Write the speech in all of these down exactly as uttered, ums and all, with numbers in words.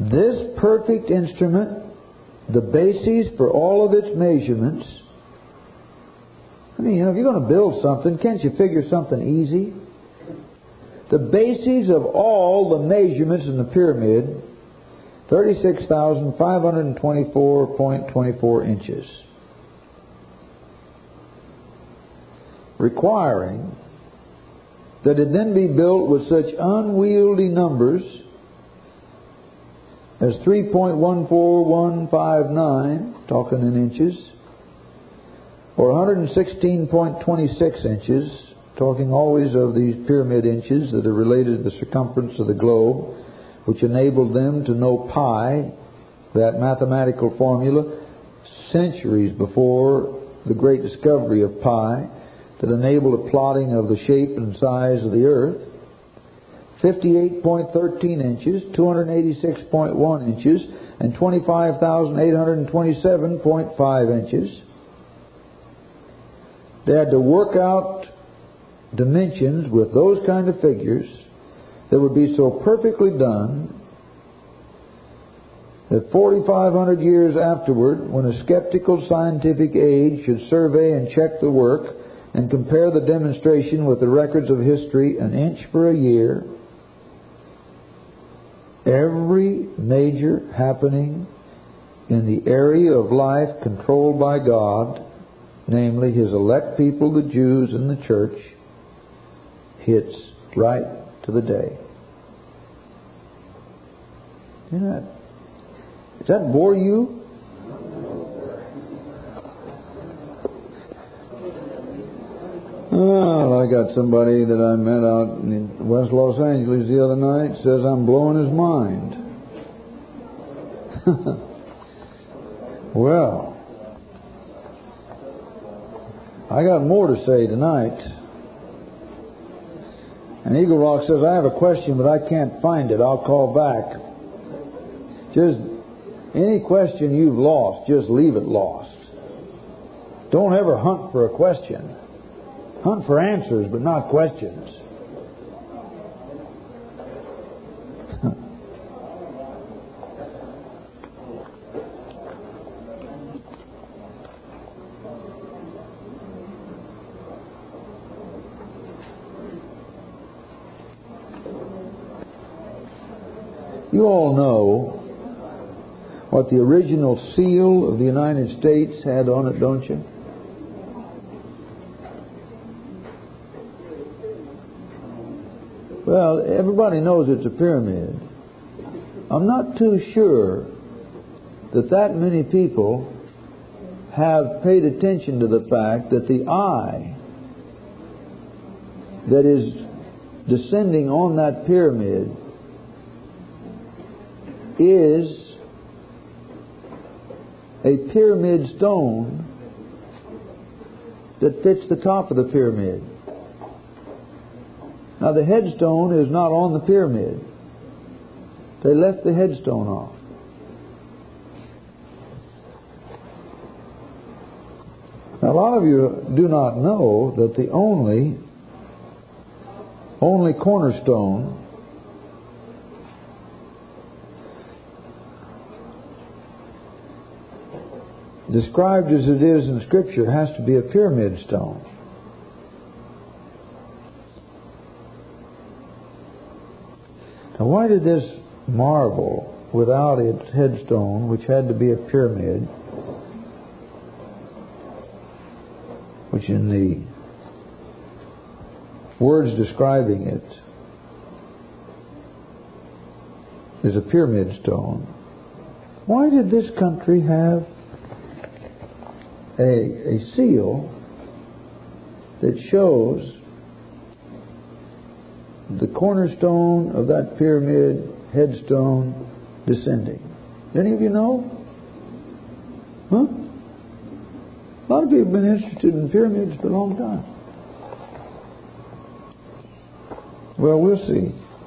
This perfect instrument, the basis for all of its measurements. I mean, you know, if you're going to build something, can't you figure something easy? The basis of all the measurements in the pyramid, thirty-six thousand five hundred twenty-four point two four inches. Requiring that it then be built with such unwieldy numbers as three point one four one five nine, talking in inches, or one hundred sixteen point two six inches, talking always of these pyramid inches that are related to the circumference of the globe, which enabled them to know pi, that mathematical formula, centuries before the great discovery of pi, that enabled a plotting of the shape and size of the earth. fifty-eight point one three inches, two hundred eighty-six point one inches, and twenty-five thousand eight hundred twenty-seven point five inches. They had to work out dimensions with those kind of figures that would be so perfectly done that forty-five hundred years afterward, when a skeptical scientific age should survey and check the work and compare the demonstration with the records of history an inch for a year, every major happening in the area of life controlled by God, namely His elect people, the Jews and the church, hits right to the day. You know that? Does that bore you? Well, I got somebody that I met out in West Los Angeles the other night says I'm blowing his mind. Well, I got more to say tonight. And Eagle Rock says, I have a question, but I can't find it. I'll call back. Just any question you've lost, just leave it lost. Don't ever hunt for a question. Hunt for answers, but not questions. You all know what the original seal of the United States had on it, don't you? Well, everybody knows it's a pyramid. I'm not too sure that that many people have paid attention to the fact that the eye that is descending on that pyramid is a pyramid stone that fits the top of the pyramid. Now, the headstone is not on the pyramid. They left the headstone off. Now, a lot of you do not know that the only only cornerstone described as it is in Scripture has to be a pyramid stone. Now, why did this marble, without its headstone, which had to be a pyramid, which in the words describing it is a pyramid stone, why did this country have a, a seal that shows the cornerstone of that pyramid headstone descending? Any of you know? Huh? A lot of people have been interested in pyramids for a long time. Well, we'll see.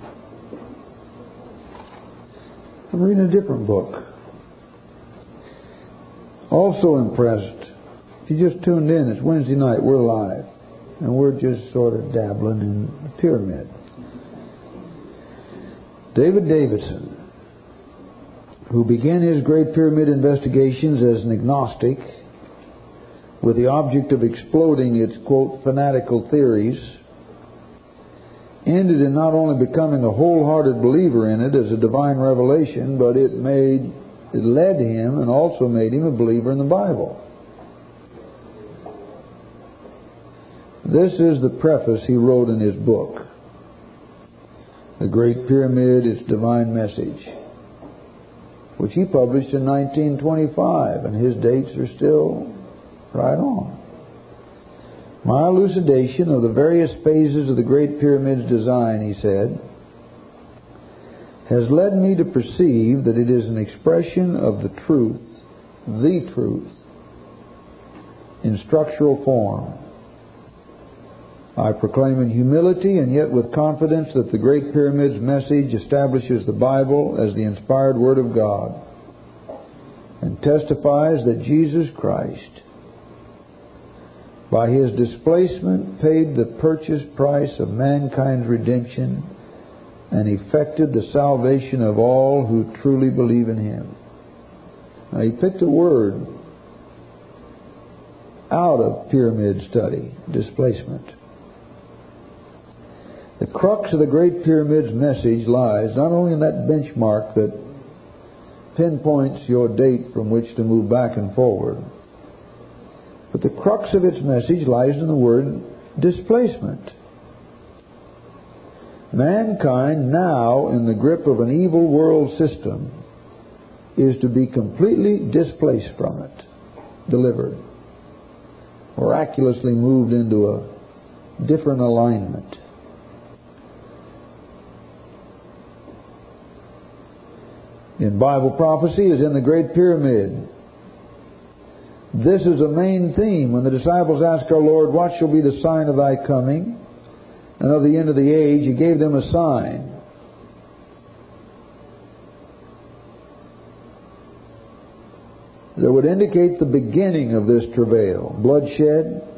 I'm reading a different book. Also impressed. If you just tuned in, it's Wednesday night. We're live. And we're just sort of dabbling in the pyramid. David Davidson who began his Great Pyramid investigations as an agnostic with the object of exploding its, quote, fanatical theories, ended in not only becoming a wholehearted believer in it as a divine revelation, but it made it led him and also made him a believer in the Bible. This is the preface he wrote in his book, The Great Pyramid, Its Divine Message, which he published in nineteen twenty-five, and his dates are still right on. My elucidation of the various phases of the Great Pyramid's design, he said, has led me to perceive that it is an expression of the truth, the truth, in structural form. I proclaim in humility and yet with confidence that the Great Pyramid's message establishes the Bible as the inspired Word of God and testifies that Jesus Christ, by His displacement, paid the purchase price of mankind's redemption and effected the salvation of all who truly believe in Him. Now, he picked a word out of pyramid study, displacement. The crux of the Great Pyramid's message lies not only in that benchmark that pinpoints your date from which to move back and forward, but the crux of its message lies in the word displacement. Mankind, now in the grip of an evil world system, is to be completely displaced from it, delivered, miraculously moved into a different alignment. In Bible prophecy as in the Great Pyramid, this is a main theme. When the disciples asked our Lord, what shall be the sign of thy coming and of the end of the age, He gave them a sign. That would indicate the beginning of this travail. Bloodshed,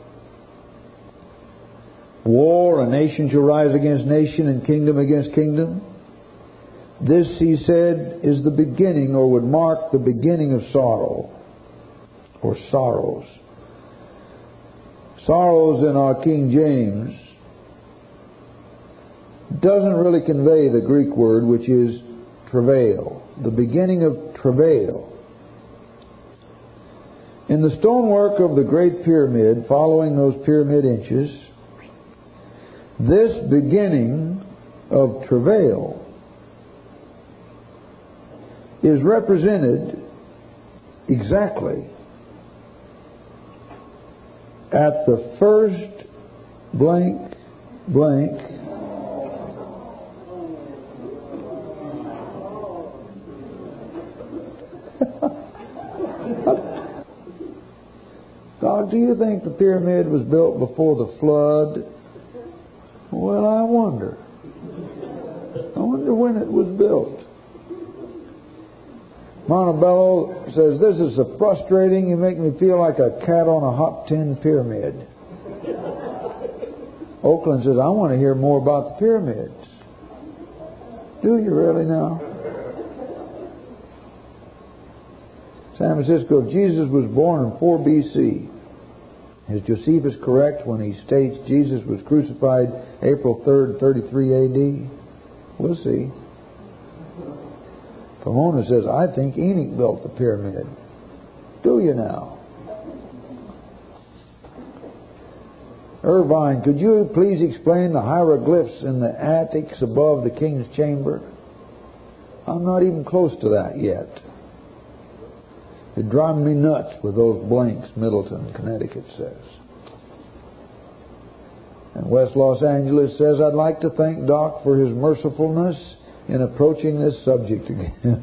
war, a nation shall rise against nation and kingdom against kingdom. This, he said, is the beginning, or would mark the beginning of sorrow, or sorrows. Sorrows in our King James doesn't really convey the Greek word, which is travail, the beginning of travail. In the stonework of the Great Pyramid, following those pyramid inches, this beginning of travail is represented exactly at the first blank, blank Doc, do you think the pyramid was built before the flood? Well, I wonder. I wonder when it was built. Montebello says, this is so frustrating, you make me feel like a cat on a hot tin pyramid. Oakland says, I want to hear more about the pyramids. Do you really now? San Francisco, Jesus was born in four B C. Is Josephus correct when he states Jesus was crucified April third, thirty-three A D? We'll see. Pomona says, I think Enoch built the pyramid. Do you now? Irvine, could you please explain the hieroglyphs in the attics above the king's chamber? I'm not even close to that yet. It drives me nuts with those blanks, Middleton, Connecticut says. And West Los Angeles says, I'd like to thank Doc for his mercifulness in approaching this subject again.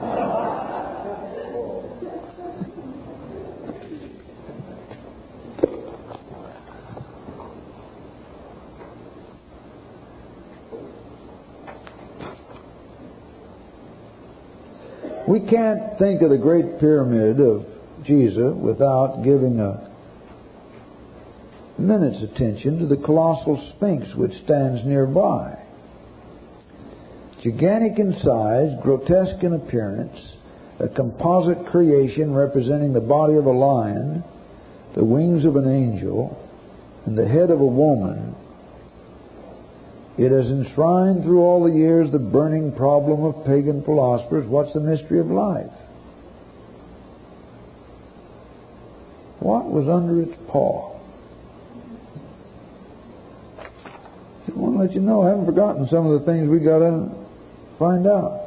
We can't think of the Great Pyramid of Giza without giving a minute's attention to the colossal Sphinx which stands nearby. Gigantic in size, grotesque in appearance, a composite creation representing the body of a lion, the wings of an angel, and the head of a woman, it has enshrined through all the years the burning problem of pagan philosophers. What's the mystery of life? What was under its paw? I want to let you know, I haven't forgotten some of the things we got to find out.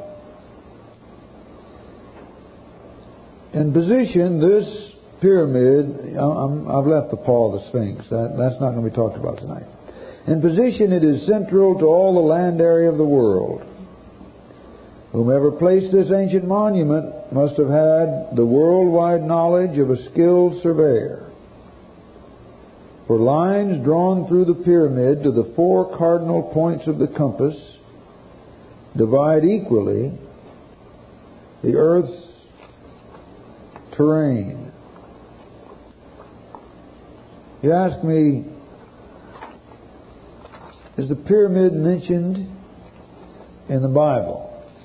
In position, this pyramid, I'm, I've left the paw of the Sphinx. That, that's not going to be talked about tonight. In position, it is central to all the land area of the world. Whomever placed this ancient monument must have had the worldwide knowledge of a skilled surveyor. For lines drawn through the pyramid to the four cardinal points of the compass divide equally the earth's terrain. You ask me, is the pyramid mentioned in the Bible?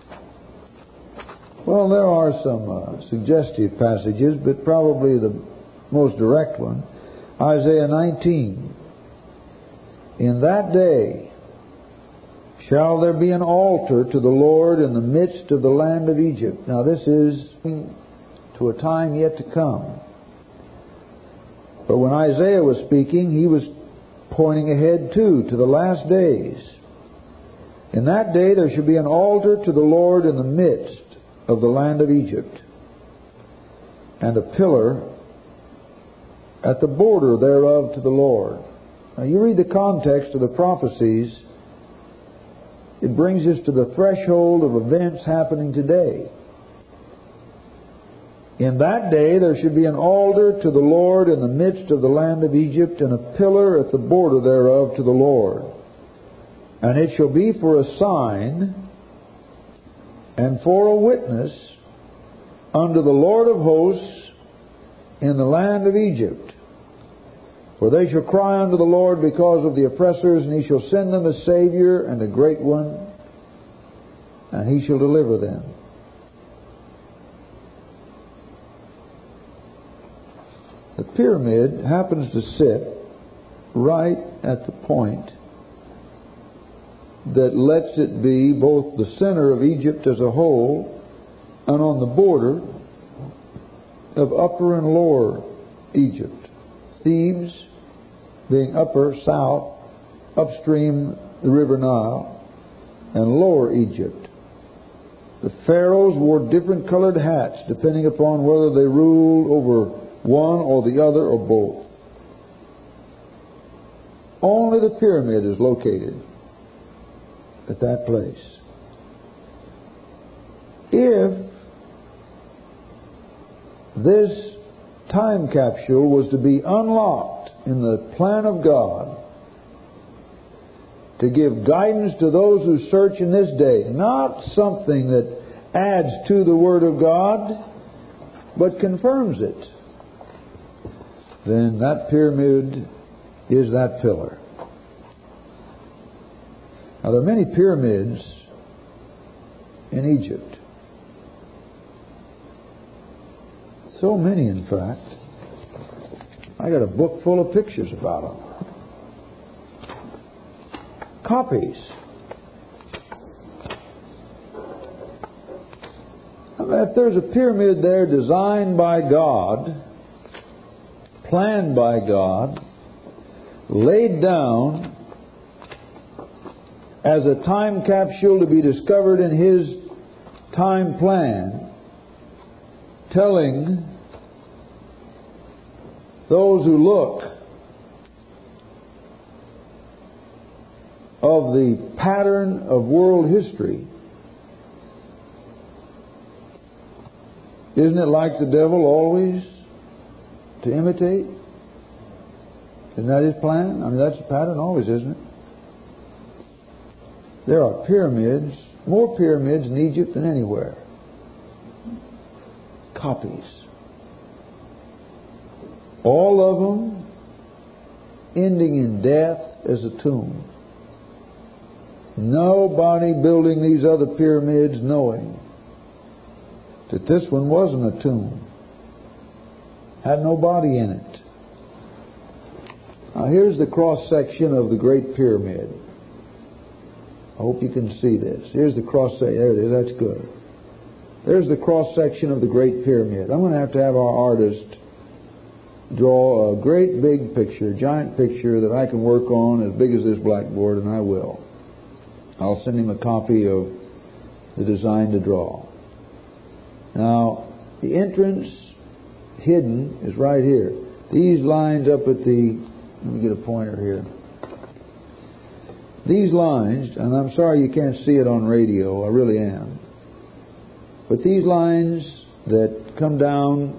Well, there are some uh, suggestive passages, but probably the most direct one, Isaiah nineteen. In that day shall there be an altar to the Lord in the midst of the land of Egypt. Now this is to a time yet to come. But when Isaiah was speaking, he was pointing ahead too, to the last days. In that day there shall be an altar to the Lord in the midst of the land of Egypt, and a pillar at the border thereof to the Lord. Now you read the context of the prophecies, it brings us to the threshold of events happening today. In that day there should be an altar to the Lord in the midst of the land of Egypt, and a pillar at the border thereof to the Lord. And it shall be for a sign and for a witness unto the Lord of hosts in the land of Egypt. For they shall cry unto the Lord because of the oppressors, and He shall send them a Savior and a great one, and He shall deliver them. The pyramid happens to sit right at the point that lets it be both the center of Egypt as a whole and on the border of Upper and Lower Egypt. Thebes being upper, south, upstream the River Nile, and Lower Egypt. The pharaohs wore different colored hats depending upon whether they ruled over one or the other or both. Only the pyramid is located at that place. If this time capsule was to be unlocked in the plan of God to give guidance to those who search in this day, not something that adds to the Word of God, but confirms it, then that pyramid is that pillar. Now, there are many pyramids in Egypt. So many, in fact. I got a book full of pictures about them. Copies. I mean, if there's a pyramid there designed by God, planned by God, laid down as a time capsule to be discovered in His time plan, telling those who look of the pattern of world history. Isn't it like the devil always to imitate? Isn't that his plan? I mean, that's the pattern always, isn't it? There are pyramids, more pyramids in Egypt than anywhere. Copies. All of them ending in death as a tomb. Nobody building these other pyramids knowing that this one wasn't a tomb. Had no body in it. Now here's the cross section of the Great Pyramid. I hope you can see this. Here's the cross section. There it is. That's good. There's the cross section of the Great Pyramid. I'm going to have to have our artist draw a great big picture, giant picture that I can work on as big as this blackboard, and I will. I'll send him a copy of the design to draw. Now, the entrance hidden is right here. These lines up at the... Let me get a pointer here. These lines, and I'm sorry you can't see it on radio, I really am. But these lines that come down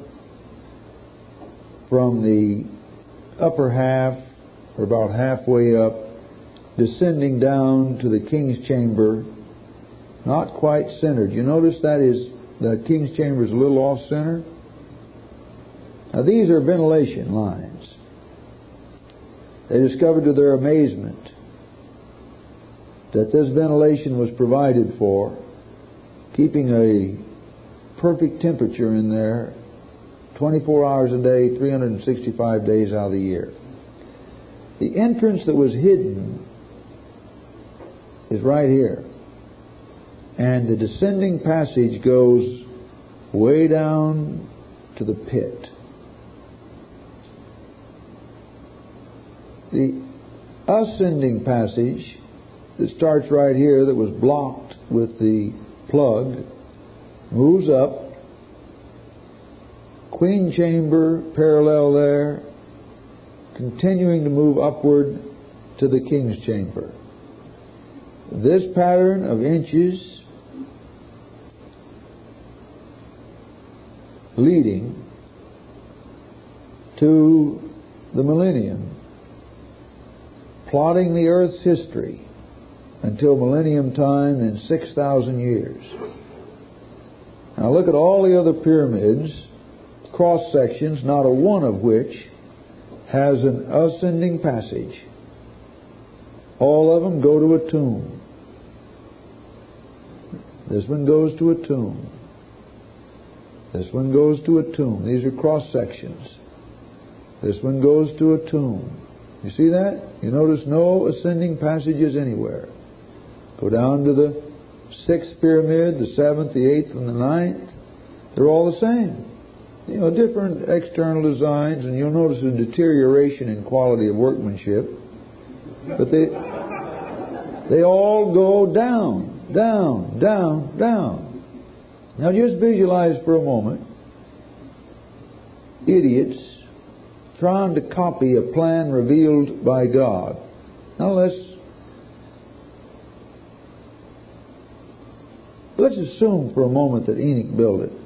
from the upper half, or about halfway up, descending down to the king's chamber, not quite centered. You notice that is the king's chamber is a little off center. Now these are ventilation lines. They discovered to their amazement that this ventilation was provided for, keeping a perfect temperature in there twenty-four hours a day, three hundred sixty-five days out of the year. The entrance that was hidden is right here. And the descending passage goes way down to the pit. The ascending passage that starts right here, that was blocked with the plug, moves up. Queen chamber parallel there, continuing to move upward to the king's chamber. This pattern of inches leading to the millennium, plotting the earth's history until millennium time in six thousand years. Now look at all the other pyramids, cross sections, not a one of which has an ascending passage. All of them go to a tomb. This one goes to a tomb. This one goes to a tomb. These are cross sections. This one goes to a tomb. You see that? You notice no ascending passages anywhere. Go down to the sixth pyramid, the seventh, the eighth, and the ninth. They're all the same. You know, different external designs, and you'll notice a deterioration in quality of workmanship. But they they all go down, down, down, down. Now just visualize for a moment idiots trying to copy a plan revealed by God. Now let's let's assume for a moment that Enoch built it.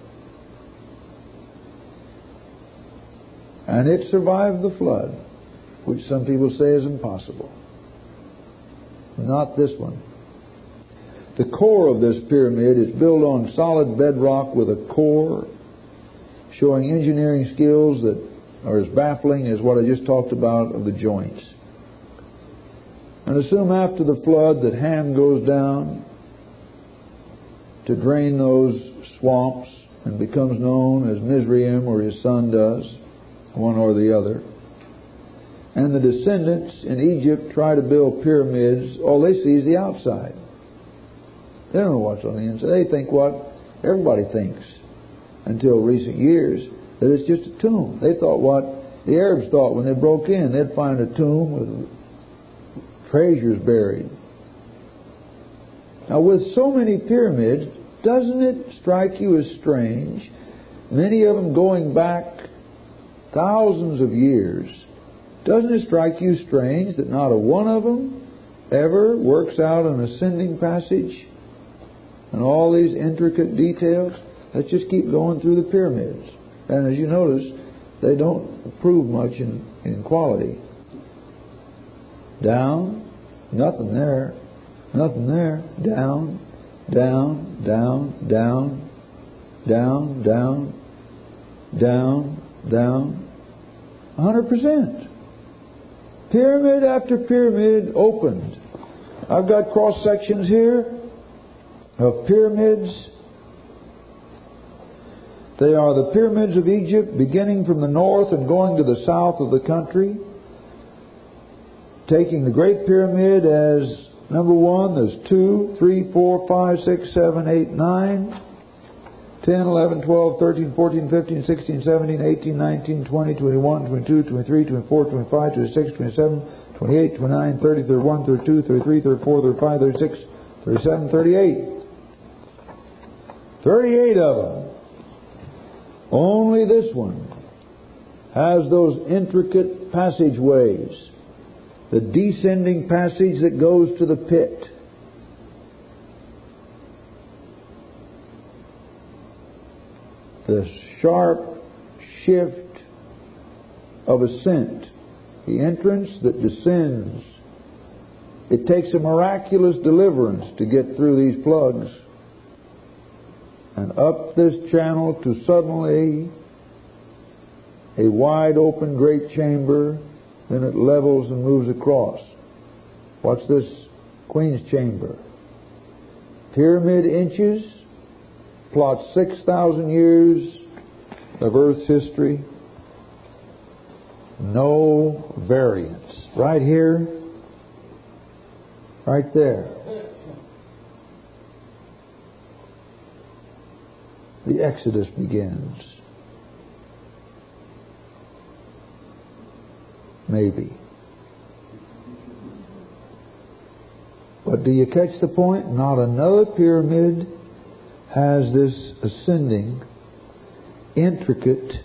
And it survived the flood, which some people say is impossible. Not this one. The core of this pyramid is built on solid bedrock with a core showing engineering skills that are as baffling as what I just talked about of the joints. And assume after the flood that Ham goes down to drain those swamps and becomes known as Mizraim, or his son does, one or the other. And the descendants in Egypt try to build pyramids. All they see is the outside. They don't know what's on the inside. They think what everybody thinks until recent years, that it's just a tomb. They thought what the Arabs thought when they broke in. They'd find a tomb with treasures buried. Now with so many pyramids, doesn't it strike you as strange, many of them going back thousands of years, doesn't it strike you strange that not a one of them ever works out an ascending passage and all these intricate details? Let's just keep going through the pyramids. And as you notice, they don't improve much in, in quality. Down, nothing there, nothing there, down, down, down, down, down, down, down, down, one hundred percent. Pyramid after pyramid opened. I've got cross sections here of pyramids They are the pyramids of Egypt, beginning from the north and going to the south of the country. Taking the Great Pyramid as number one, there's two, three, four, five, six, seven, eight, nine, ten, eleven, twelve, thirteen, fourteen, fifteen, sixteen, seventeen, eighteen, nineteen, twenty, twenty-one, twenty-two, twenty-three, twenty-four, twenty-five, twenty-six, twenty-seven, twenty-eight, twenty-nine, thirty, thirty-one, thirty-two, thirty-three, thirty-four, thirty-five, thirty-six, thirty-seven, thirty-eight. thirty-eight of them. Only this one has those intricate passageways, the descending passage that goes to the pit. The sharp shift of ascent, the entrance that descends. It takes a miraculous deliverance to get through these plugs and up this channel to suddenly a wide open great chamber. Then it levels and moves across. What's this Queen's Chamber? Pyramid inches, plot six thousand years of Earth's history. No variance. Right here, right there. The Exodus begins. Maybe. But do you catch the point? Not another pyramid has this ascending, intricate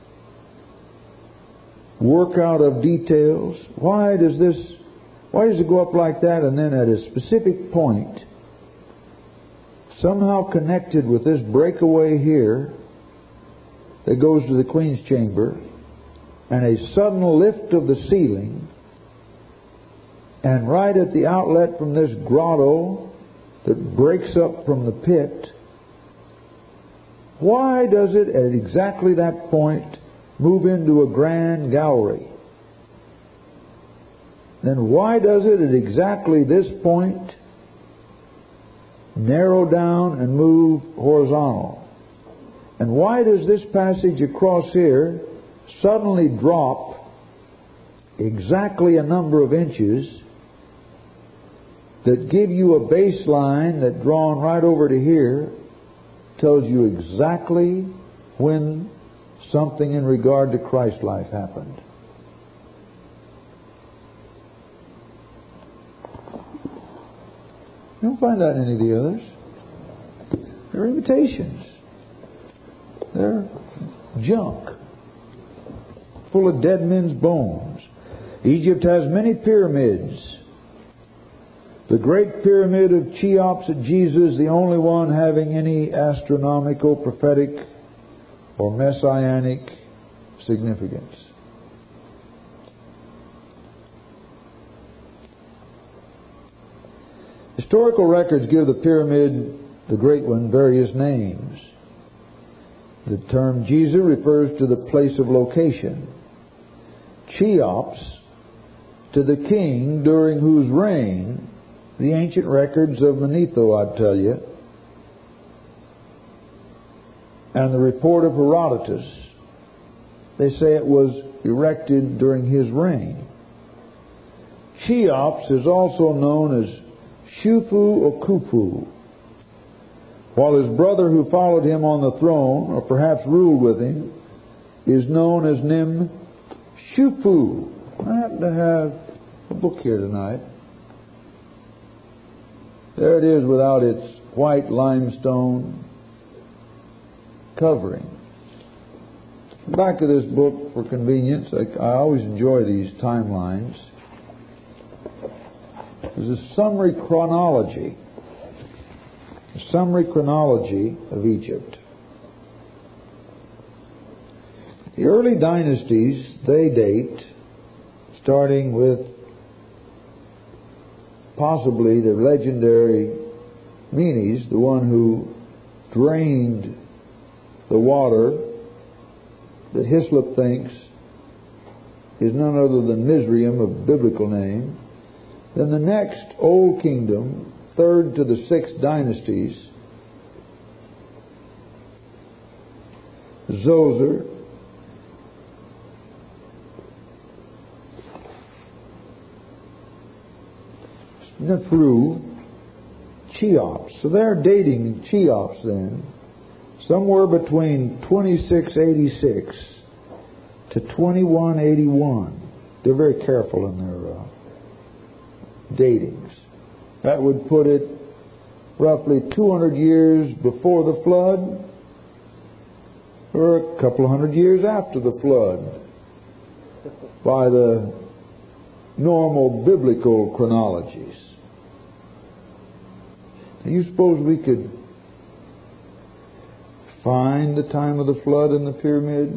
workout of details. Why does this, why does it go up like that and then at a specific point, somehow connected with this breakaway here that goes to the Queen's Chamber, and a sudden lift of the ceiling, and right at the outlet from this grotto that breaks up from the pit, why does it at exactly that point move into a grand gallery? Then why does it at exactly this point narrow down and move horizontal? And why does this passage across here suddenly drop exactly a number of inches that give you a baseline that, drawn right over to here, tells you exactly when something in regard to Christ's life happened? You don't find that in any of the others. They're imitations. They're junk, full of dead men's bones. Egypt has many pyramids. The Great Pyramid of Cheops at Giza is the only one having any astronomical, prophetic, or messianic significance. Historical records give the pyramid, the Great One, various names. The term Giza refers to the place of location. Cheops, to the king during whose reign the ancient records of Manetho, I'd tell you, and the report of Herodotus, they say it was erected during his reign. Cheops is also known as Shufu or Khufu, while his brother who followed him on the throne, or perhaps ruled with him, is known as Nim Shufu. I happen to have a book here tonight. There it is without its white limestone covering. Back to this book for convenience. I, I always enjoy these timelines. There's a summary chronology. A summary chronology of Egypt. The early dynasties, they date starting with possibly the legendary Menes, the one who drained the water that Hislop thinks is none other than Mizraim, of biblical name. Then the next Old Kingdom, third to the sixth dynasties, Zoser, Nephru, Cheops. So they're dating Cheops then somewhere between twenty-six eighty-six to twenty-one eighty-one. They're very careful in their uh, datings. That would put it roughly two hundred years before the flood, or a couple of hundred years after the flood, by the normal biblical chronologies. Do you suppose we could find the time of the flood in the pyramid?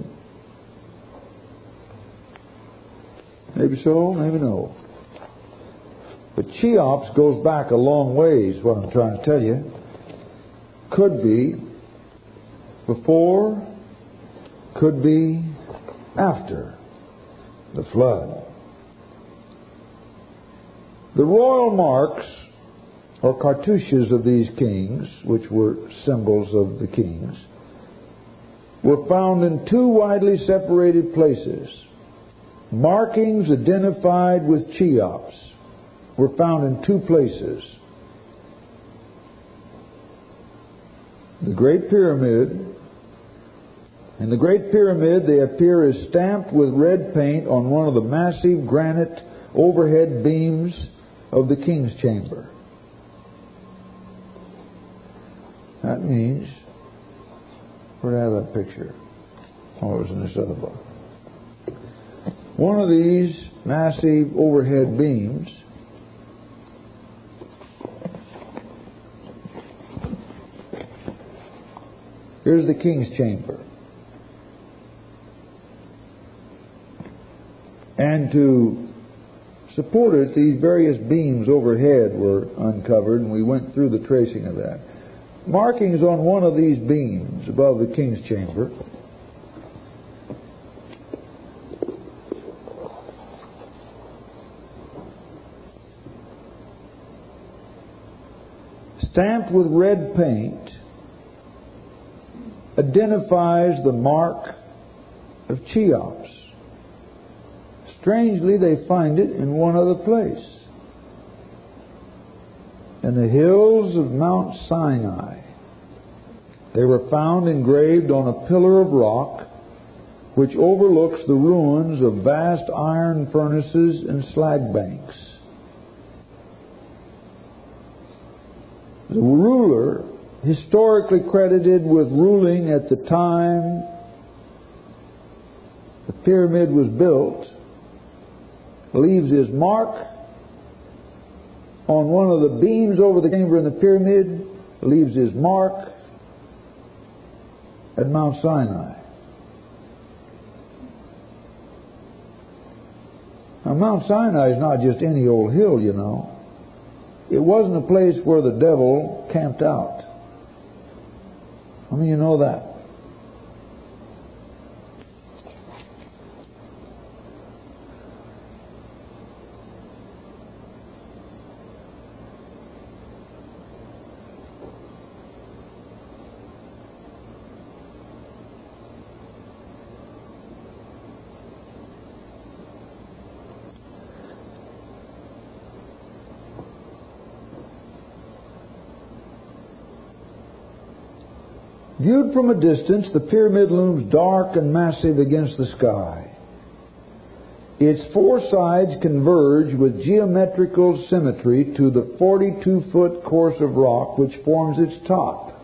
Maybe so, maybe no. But Cheops goes back a long ways, what I'm trying to tell you. Could be before, could be after the flood. The royal marks or cartouches of these kings, which were symbols of the kings, were found in two widely separated places. Markings identified with Cheops were found in two places. The Great Pyramid. In the Great Pyramid, they appear as stamped with red paint on one of the massive granite overhead beams of the King's Chamber. That means, where do I have that picture? Oh, it was in this other book. One of these massive overhead beams here's the King's Chamber. And to support it, these various beams overhead were uncovered, and we went through the tracing of that. Markings on one of these beams above the King's Chamber stamped with red paint identifies the mark of Cheops. Strangely, they find it in one other place. In the hills of Mount Sinai, they were found engraved on a pillar of rock which overlooks the ruins of vast iron furnaces and slag banks. The ruler, historically credited with ruling at the time the pyramid was built, leaves his mark on one of the beams over the chamber in the pyramid, leaves his mark at Mount Sinai. Now, Mount Sinai is not just any old hill, you know. It wasn't a place where the devil camped out. How many of you know that? Viewed from a distance, the pyramid looms dark and massive against the sky. Its four sides converge with geometrical symmetry to the forty-two foot course of rock which forms its top.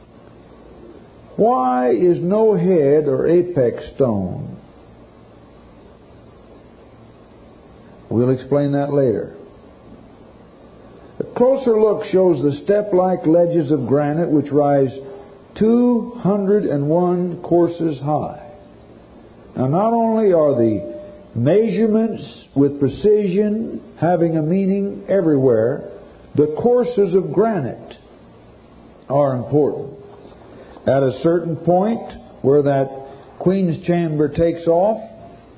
Why is no head or apex stone? We'll explain that later. A closer look shows the step-like ledges of granite which rise two hundred one courses high. Now, not only are the measurements with precision having a meaning everywhere, the courses of granite are important. At a certain point where that Queen's Chamber takes off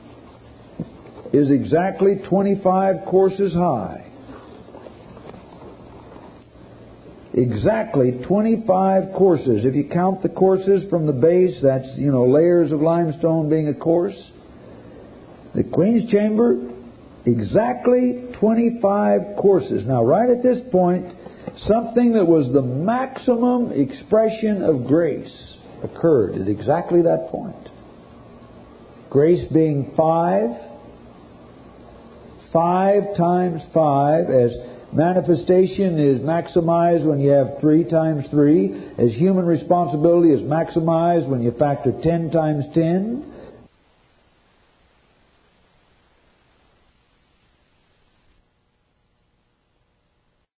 is exactly twenty-five courses high. exactly twenty-five courses. If you count the courses from the base, that's, you know, layers of limestone being a course. The Queen's Chamber, exactly twenty-five courses. Now, right at this point, something that was the maximum expression of grace occurred at exactly that point. Grace being five, five times five, as manifestation is maximized when you have three times three, as human responsibility is maximized when you factor ten times ten,